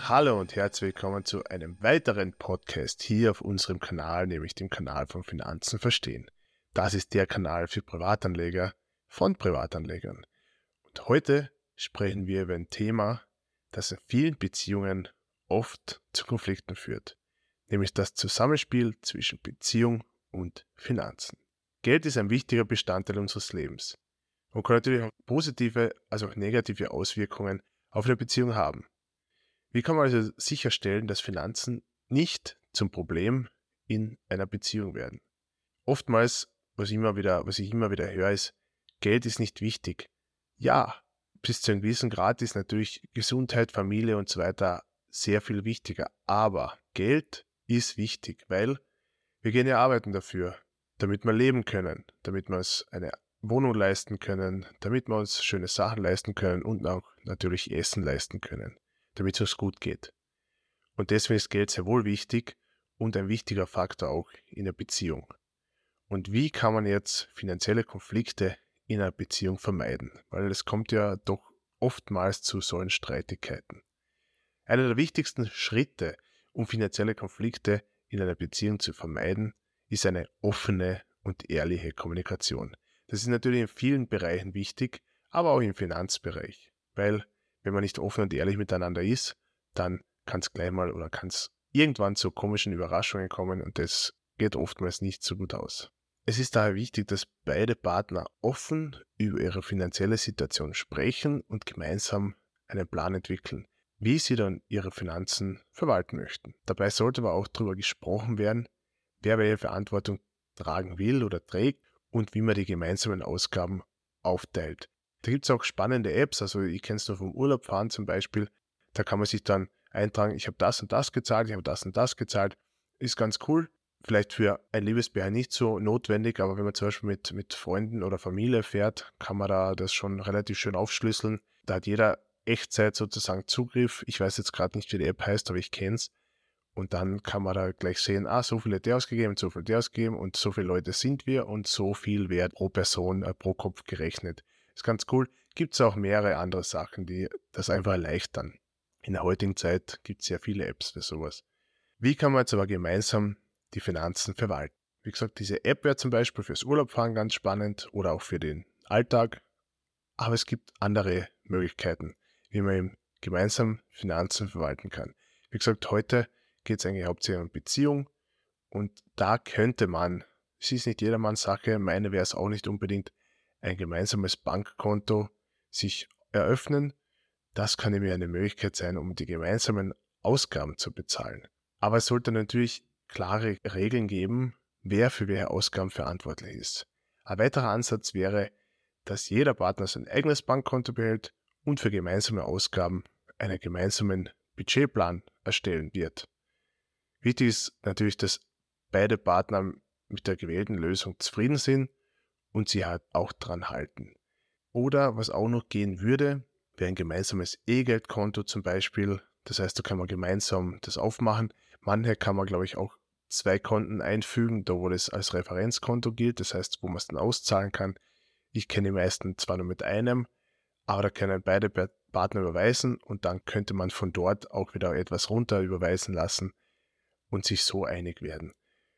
Hallo und herzlich willkommen zu einem weiteren Podcast hier auf unserem Kanal, nämlich dem Kanal von Finanzen verstehen. Das ist der Kanal für Privatanleger von Privatanlegern. Und heute sprechen wir über ein Thema, das in vielen Beziehungen oft zu Konflikten führt, nämlich das Zusammenspiel zwischen Beziehung und Finanzen. Geld ist ein wichtiger Bestandteil unseres Lebens und kann natürlich auch positive als auch negative Auswirkungen auf eine Beziehung haben. Wie kann man also sicherstellen, dass Finanzen nicht zum Problem in einer Beziehung werden? Oftmals, was ich immer wieder höre, ist, Geld ist nicht wichtig. Ja, bis zu einem gewissen Grad ist natürlich Gesundheit, Familie und so weiter sehr viel wichtiger. Aber Geld ist wichtig, weil wir gehen ja arbeiten dafür, damit wir leben können, damit wir uns eine Wohnung leisten können, damit wir uns schöne Sachen leisten können und auch natürlich Essen leisten können, damit es uns gut geht. Und deswegen ist Geld sehr wohl wichtig und ein wichtiger Faktor auch in der Beziehung. Und wie kann man jetzt finanzielle Konflikte in einer Beziehung vermeiden? Weil es kommt ja doch oftmals zu solchen Streitigkeiten. Einer der wichtigsten Schritte, um finanzielle Konflikte in einer Beziehung zu vermeiden, ist eine offene und ehrliche Kommunikation. Das ist natürlich in vielen Bereichen wichtig, aber auch im Finanzbereich, weil wenn man nicht offen und ehrlich miteinander ist, dann kann es gleich mal oder kann es irgendwann zu komischen Überraschungen kommen und das geht oftmals nicht so gut aus. Es ist daher wichtig, dass beide Partner offen über ihre finanzielle Situation sprechen und gemeinsam einen Plan entwickeln, wie sie dann ihre Finanzen verwalten möchten. Dabei sollte aber auch darüber gesprochen werden, wer welche Verantwortung tragen will oder trägt und wie man die gemeinsamen Ausgaben aufteilt. Da gibt es auch spannende Apps, also ich kenne es nur vom Urlaubfahren zum Beispiel, da kann man sich dann eintragen, ich habe das und das gezahlt, ich habe das und das gezahlt, ist ganz cool. Vielleicht für ein Liebespaar nicht so notwendig, aber wenn man zum Beispiel mit Freunden oder Familie fährt, kann man da das schon relativ schön aufschlüsseln. Da hat jeder Echtzeit sozusagen Zugriff. Ich weiß jetzt gerade nicht, wie die App heißt, aber ich kenne es. Und dann kann man da gleich sehen, so viel hat der ausgegeben, so viel der ausgegeben und so viele Leute sind wir und so viel wird pro Person, pro Kopf gerechnet. Ist ganz cool. Gibt es auch mehrere andere Sachen, die das einfach erleichtern. In der heutigen Zeit gibt es sehr viele Apps für sowas. Wie kann man jetzt aber gemeinsam die Finanzen verwalten? Wie gesagt, diese App wäre zum Beispiel fürs Urlaubfahren ganz spannend oder auch für den Alltag. Aber es gibt andere Möglichkeiten, wie man eben gemeinsam Finanzen verwalten kann. Wie gesagt, heute geht es eigentlich hauptsächlich um Beziehung und da könnte man, es ist nicht jedermanns Sache, meine wäre es auch nicht unbedingt, ein gemeinsames Bankkonto sich eröffnen. Das kann nämlich eine Möglichkeit sein, um die gemeinsamen Ausgaben zu bezahlen. Aber es sollte natürlich klare Regeln geben, wer für welche Ausgaben verantwortlich ist. Ein weiterer Ansatz wäre, dass jeder Partner sein eigenes Bankkonto behält und für gemeinsame Ausgaben einen gemeinsamen Budgetplan erstellen wird. Wichtig ist natürlich, dass beide Partner mit der gewählten Lösung zufrieden sind und sie halt auch dran halten. Oder was auch noch gehen würde, wäre ein gemeinsames E-Geldkonto zum Beispiel. Das heißt, da kann man gemeinsam das aufmachen. Manche kann man, glaube ich, auch 2 Konten einfügen, da wo das als Referenzkonto gilt. Das heißt, wo man es dann auszahlen kann. Ich kenne die meisten zwar nur mit einem, aber da können beide Partner überweisen und dann könnte man von dort auch wieder etwas runter überweisen lassen und sich so einig werden.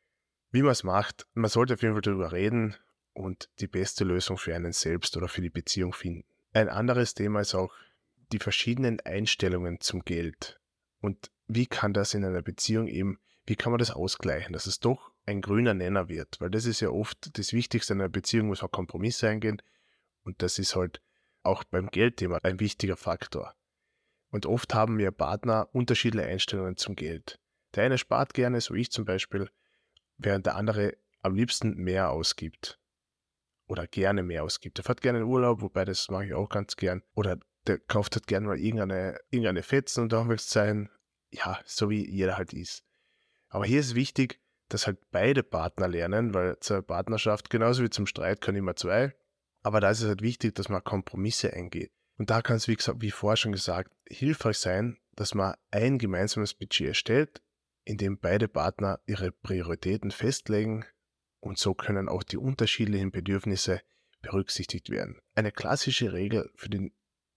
Wie man es macht, man sollte auf jeden Fall darüber reden und die beste Lösung für einen selbst oder für die Beziehung finden. Ein anderes Thema ist auch die verschiedenen Einstellungen zum Geld. Und wie kann das in einer Beziehung eben, wie kann man das ausgleichen, dass es doch ein grüner Nenner wird? Weil das ist ja oft das Wichtigste in einer Beziehung, muss auch Kompromisse eingehen. Und das ist halt auch beim Geldthema ein wichtiger Faktor. Und oft haben wir Partner unterschiedliche Einstellungen zum Geld. Der eine spart gerne, so ich zum Beispiel, während der andere am liebsten mehr ausgibt. Oder gerne mehr ausgibt. Der fährt gerne in Urlaub, wobei das mache ich auch ganz gern. Oder der kauft halt gerne mal irgendeine Fetzen und Anführungszeichen. Ja, so wie jeder halt ist. Aber hier ist wichtig, dass halt beide Partner lernen, weil zur Partnerschaft, genauso wie zum Streit, können immer 2. Aber da ist es halt wichtig, dass man Kompromisse eingeht. Und da kann es, wie vorher schon gesagt, hilfreich sein, dass man ein gemeinsames Budget erstellt, in dem beide Partner ihre Prioritäten festlegen und so können auch die unterschiedlichen Bedürfnisse berücksichtigt werden. Eine klassische Regel für den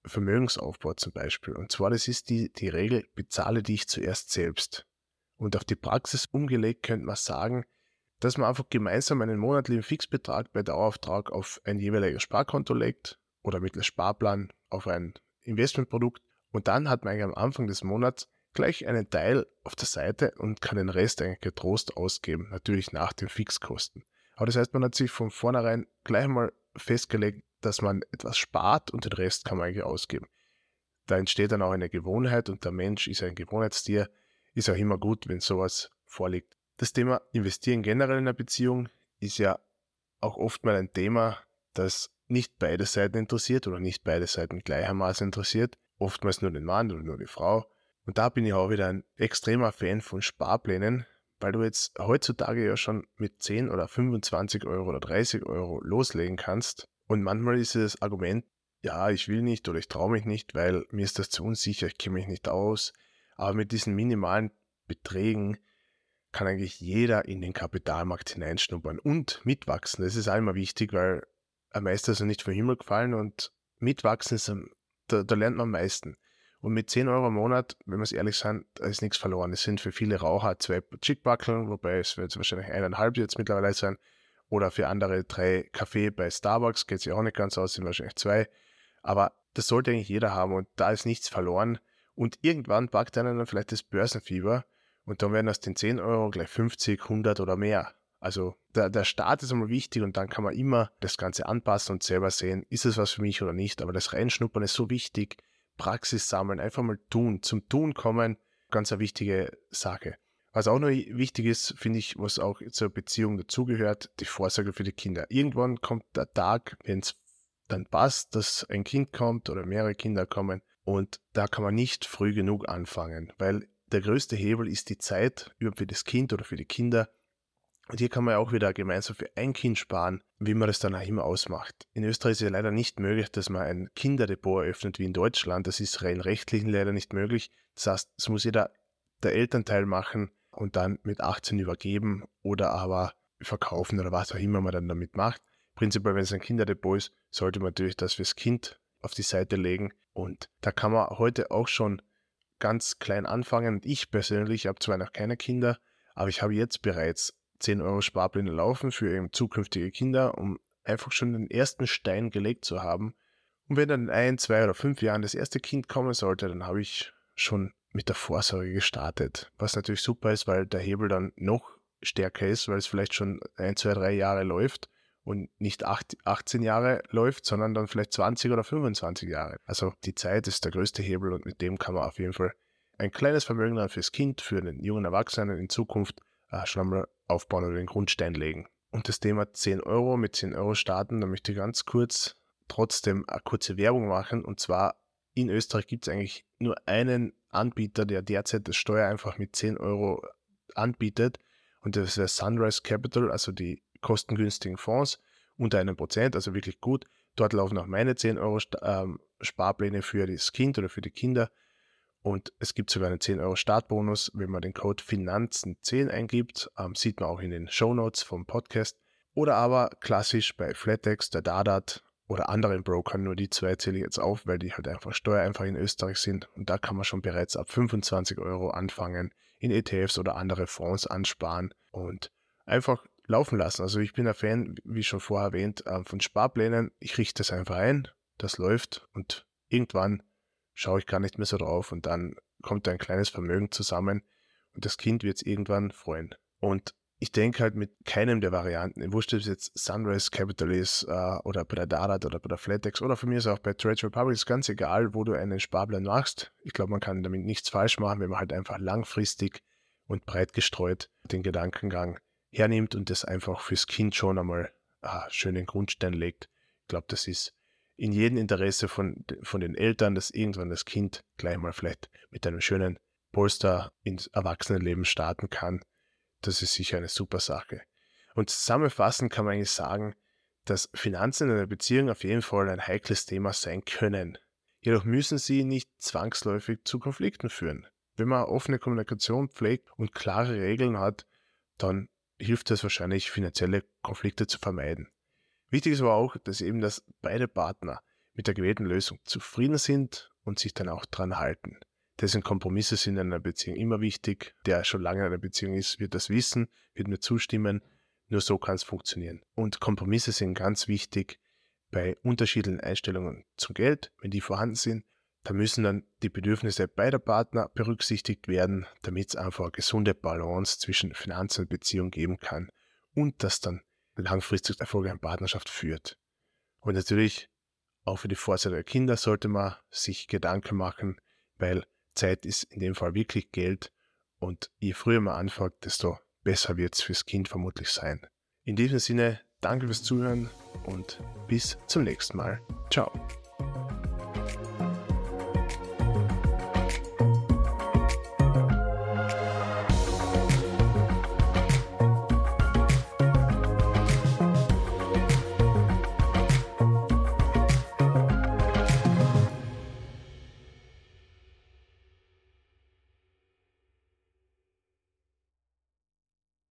Vermögensaufbau zum Beispiel. Und zwar, das ist die Regel, bezahle dich zuerst selbst. Und auf die Praxis umgelegt könnte man sagen, dass man einfach gemeinsam einen monatlichen Fixbetrag bei Dauerauftrag auf ein jeweiliges Sparkonto legt oder mittels Sparplan auf ein Investmentprodukt und dann hat man eigentlich am Anfang des Monats gleich einen Teil auf der Seite und kann den Rest eigentlich getrost ausgeben, natürlich nach den Fixkosten. Aber das heißt, man hat sich von vornherein gleich mal festgelegt, dass man etwas spart und den Rest kann man eigentlich ausgeben. Da entsteht dann auch eine Gewohnheit und der Mensch ist ein Gewohnheitstier, ist auch immer gut, wenn sowas vorliegt. Das Thema Investieren generell in einer Beziehung ist ja auch oft mal ein Thema, das nicht beide Seiten interessiert oder nicht beide Seiten gleichermaßen interessiert. Oftmals nur den Mann oder nur die Frau. Und da bin ich auch wieder ein extremer Fan von Sparplänen, weil du jetzt heutzutage ja schon mit 10 oder 25 Euro oder 30 Euro loslegen kannst. Und manchmal ist das Argument, ja, ich will nicht oder ich traue mich nicht, weil mir ist das zu unsicher, ich kenne mich nicht aus. Aber mit diesen minimalen Beträgen kann eigentlich jeder in den Kapitalmarkt hineinschnuppern und mitwachsen. Das ist auch immer wichtig, weil ein Meister ist ja nicht vom Himmel gefallen und mitwachsen ist, da lernt man am meisten. Und mit 10 Euro im Monat, wenn wir es ehrlich sind, da ist nichts verloren. Es sind für viele Raucher 2 Chickbackeln, wobei es wird wahrscheinlich 1,5 jetzt mittlerweile sein. Oder für andere 3 Kaffee bei Starbucks, geht es ja auch nicht ganz aus, sind wahrscheinlich 2. Aber das sollte eigentlich jeder haben und da ist nichts verloren. Und irgendwann packt einen dann vielleicht das Börsenfieber und dann werden aus den 10 Euro gleich 50, 100 oder mehr. Also der Start ist einmal wichtig und dann kann man immer das Ganze anpassen und selber sehen, ist es was für mich oder nicht. Aber das Reinschnuppern ist so wichtig. Praxis sammeln, einfach mal tun, zum Tun kommen, ganz eine wichtige Sache. Was auch noch wichtig ist, finde ich, was auch zur Beziehung dazugehört, die Vorsorge für die Kinder. Irgendwann kommt der Tag, wenn es dann passt, dass ein Kind kommt oder mehrere Kinder kommen und da kann man nicht früh genug anfangen, weil der größte Hebel ist die Zeit für das Kind oder für die Kinder. Und hier kann man ja auch wieder gemeinsam für ein Kind sparen, wie man das dann auch immer ausmacht. In Österreich ist es ja leider nicht möglich, dass man ein Kinderdepot eröffnet wie in Deutschland. Das ist rein rechtlich leider nicht möglich. Das heißt, es muss jeder der Elternteil machen und dann mit 18 übergeben oder aber verkaufen oder was auch immer man dann damit macht. Prinzipiell, wenn es ein Kinderdepot ist, sollte man natürlich das fürs Kind auf die Seite legen. Und da kann man heute auch schon ganz klein anfangen. Und ich persönlich habe zwar noch keine Kinder, aber ich habe jetzt bereits 10 Euro Sparpläne laufen für eben zukünftige Kinder, um einfach schon den ersten Stein gelegt zu haben. Und wenn dann in 1, 2 oder 5 Jahren das erste Kind kommen sollte, dann habe ich schon mit der Vorsorge gestartet. Was natürlich super ist, weil der Hebel dann noch stärker ist, weil es vielleicht schon 1, 2, 3 Jahre läuft und nicht 18 Jahre läuft, sondern dann vielleicht 20 oder 25 Jahre. Also die Zeit ist der größte Hebel und mit dem kann man auf jeden Fall ein kleines Vermögen dann fürs Kind, für den jungen Erwachsenen in Zukunft schon einmal aufbauen oder den Grundstein legen. Und das Thema 10 Euro, mit 10 Euro starten, da möchte ich ganz kurz trotzdem eine kurze Werbung machen. Und zwar in Österreich gibt es eigentlich nur einen Anbieter, der derzeit das Steuer einfach mit 10 Euro anbietet. Und das wäre Sunrise Capital, also die kostengünstigen Fonds unter 1%, also wirklich gut. Dort laufen auch meine 10 Euro Sparpläne für das Kind oder für die Kinder. Und es gibt sogar einen 10 Euro Startbonus, wenn man den Code Finanzen10 eingibt. Sieht man auch in den Shownotes vom Podcast. Oder aber klassisch bei Flatex, der Dadat oder anderen Brokern, nur die 2 zähle ich jetzt auf, weil die halt einfach steuereinfach in Österreich sind. Und da kann man schon bereits ab 25 Euro anfangen, in ETFs oder andere Fonds ansparen und einfach laufen lassen. Also ich bin ein Fan, wie schon vorher erwähnt, von Sparplänen. Ich richte es einfach ein, das läuft und irgendwann schaue ich gar nicht mehr so drauf und dann kommt ein kleines Vermögen zusammen und das Kind wird es irgendwann freuen. Und ich denke halt mit keinem der Varianten, wurscht, ob es jetzt Sunrise Capital ist oder bei der Dadat oder bei der Flatex oder von mir ist auch bei Trade Republic, ist ganz egal, wo du einen Sparplan machst. Ich glaube, man kann damit nichts falsch machen, wenn man halt einfach langfristig und breit gestreut den Gedankengang hernimmt und das einfach fürs Kind schon einmal schön den Grundstein legt. Ich glaube, das ist in jedem Interesse von den Eltern, dass irgendwann das Kind gleich mal vielleicht mit einem schönen Polster ins Erwachsenenleben starten kann. Das ist sicher eine super Sache. Und zusammenfassend kann man eigentlich sagen, dass Finanzen in einer Beziehung auf jeden Fall ein heikles Thema sein können. Jedoch müssen sie nicht zwangsläufig zu Konflikten führen. Wenn man offene Kommunikation pflegt und klare Regeln hat, dann hilft es wahrscheinlich, finanzielle Konflikte zu vermeiden. Wichtig ist aber auch, dass beide Partner mit der gewählten Lösung zufrieden sind und sich dann auch dran halten. Deswegen Kompromisse sind in einer Beziehung immer wichtig. Der schon lange in einer Beziehung ist, wird das wissen, wird mir zustimmen. Nur so kann es funktionieren. Und Kompromisse sind ganz wichtig bei unterschiedlichen Einstellungen zum Geld. Wenn die vorhanden sind, da müssen dann die Bedürfnisse beider Partner berücksichtigt werden, damit es einfach eine gesunde Balance zwischen Finanzen und Beziehung geben kann und das dann langfristig erfolgreiche Partnerschaft führt. Und natürlich auch für die Vorzeit der Kinder sollte man sich Gedanken machen, weil Zeit ist in dem Fall wirklich Geld und je früher man anfängt, desto besser wird es fürs Kind vermutlich sein. In diesem Sinne, danke fürs Zuhören und bis zum nächsten Mal. Ciao.